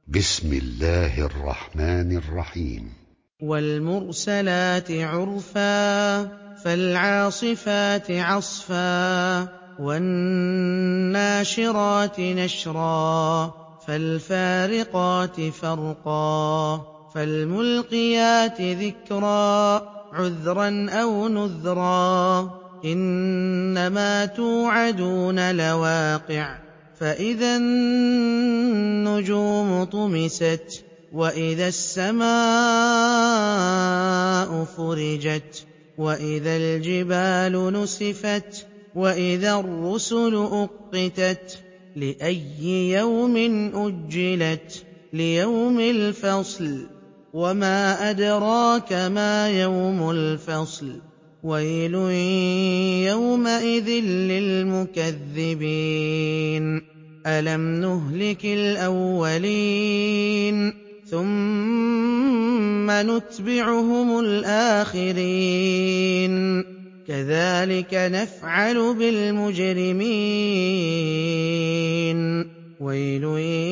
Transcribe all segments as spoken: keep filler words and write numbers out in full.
بسم الله الرحمن الرحيم. والمرسلات عرفا فالعاصفات عصفا والناشرات نشرا فالفارقات فرقا فالملقيات ذكرا عذرا أو نذرا إنما توعدون لواقع فإذا النجوم طمست وإذا السماء فرجت وإذا الجبال نسفت وإذا الرسل أقتت لأي يوم أجلت ليوم الفصل وما أدراك ما يوم الفصل ويل يومئذ للمكذبين ألم نهلك الأولين ثم نتبعهم الآخرين كذلك نفعل بالمجرمين ويل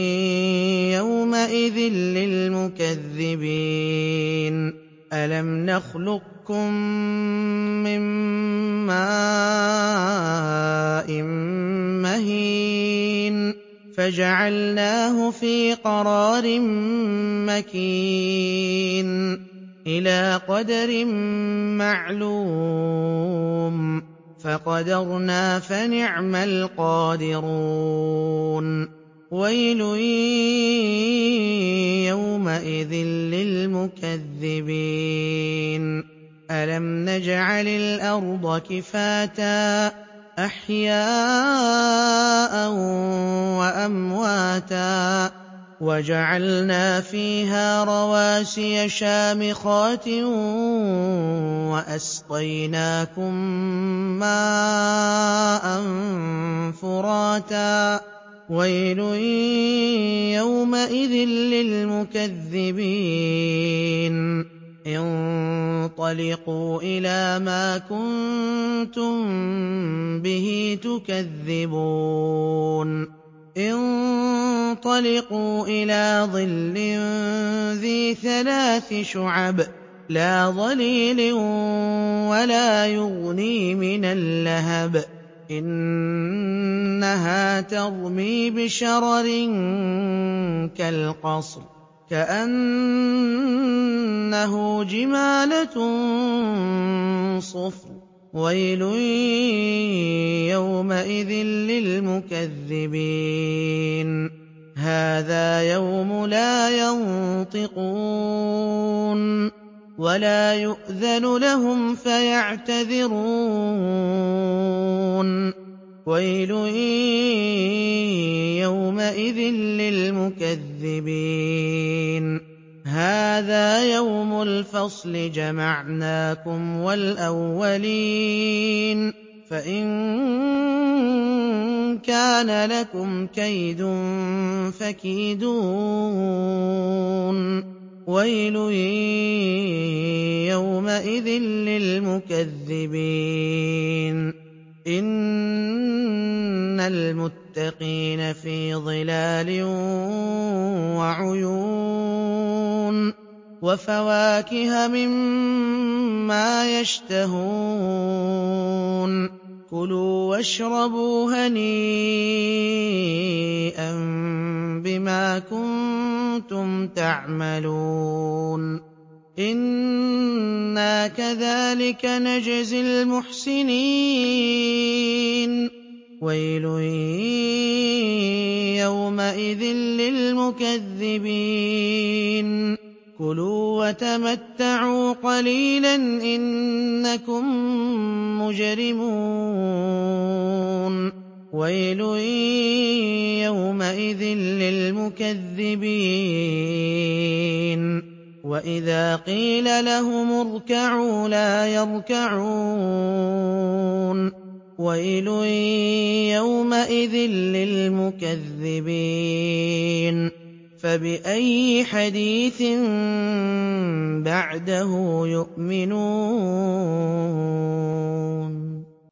يومئذ للمكذبين ألم نخلقكم من ماء مهين فجعلناه في قرار مكين إلى قدر معلوم فقدرنا فنعم القادرون ويل يومئذ للمكذبين ألم نجعل الأرض كفاتا أحياء وأمواتا وجعلنا فيها رواسي شامخات وأسقيناكم ماء فراتا ويل يومئذ للمكذبين انطلقوا إلى ما كنتم به تكذبون انطلقوا إلى ظل ذي ثلاث شعب لا ظليل ولا يغني من اللهب إنها ترمي بشرر كالقصر كأنه جمالة صفر ويل يومئذ للمكذبين هذا يوم لا ينطقون ولا يؤذن لهم فيعتذرون ويل يومئذ للمكذبين هذا يوم الفصل جمعناكم والأولين فإن كان لكم كيد فكيدون ويل يومئذ للمكذبين إن المتقين في ظلال وعيون وفواكه مما يشتهون كلوا واشربوا هنيئا بما كنتم تعملون إنا كذلك نجزي المحسنين ويل يومئذ للمكذبين كلوا وتمتعوا قليلا إنكم مجرمون ويل يومئذ للمكذبين وإذا قيل لهم اركعوا لا يركعون ويل يومئذ للمكذبين فبأي حديث بعده يؤمنون